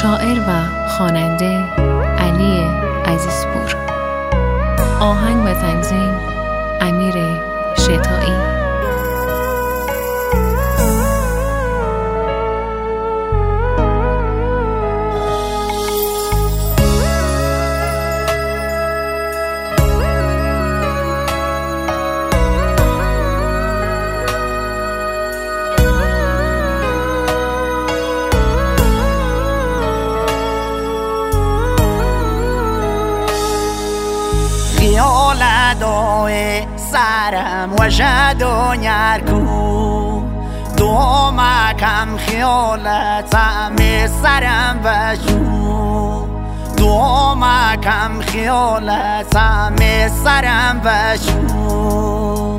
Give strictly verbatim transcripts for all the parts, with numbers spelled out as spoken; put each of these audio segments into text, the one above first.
شاعر و خواننده علی عزیزپور. آهنگ و تنظیم امیر شتایی. خیالدای سرم و جدونیر کو دو مکم خیالتم سرم و جو دو مکم خیالتم سرم و جو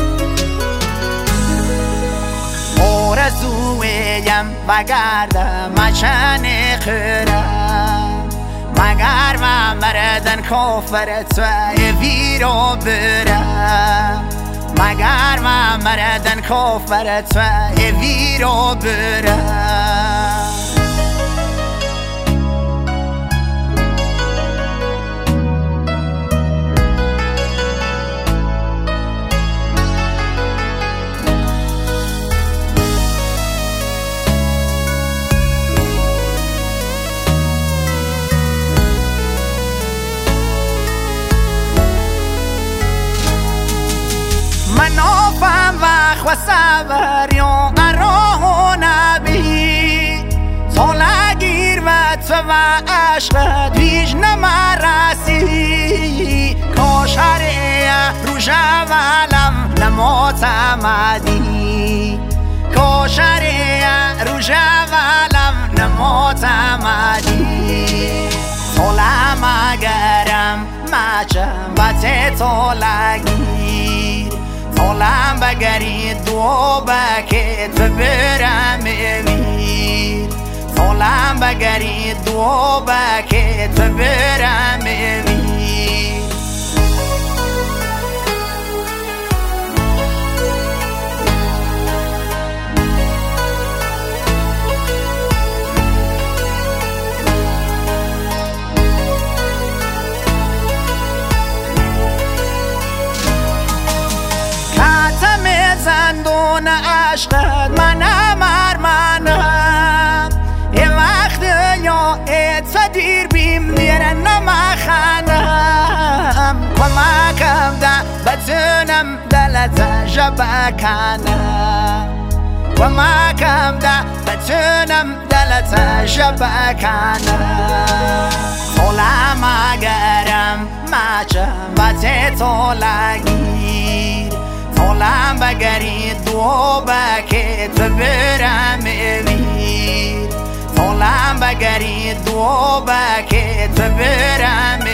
آرزویم و گردم چن خیرم مگر من مردن کافر توی ویرو برم مگر من مردن کافر توی ویرو برم منافم وقت و سبریان قراه نبی سالگیر و تو و عشقت ویج نمرسی کاشره رو جوالم نماتمدی کاشره رو جوالم نماتمدی سالم اگرم مچم و تطالگیر سالم بگرید دو بکت برم امیر سالم بگرید دو بکت برم امیر زندون عشقت منم ارمنم یه وقت یا ات دیر بیم میرن نمخنم کمکم ده بتونم دلت جبکنم کمکم ده بتونم دلت جبکنم سالم اگرم مچم و تطالگیر سالم بگرید دو بکت برم امیر سالم بگرید دو بکت برم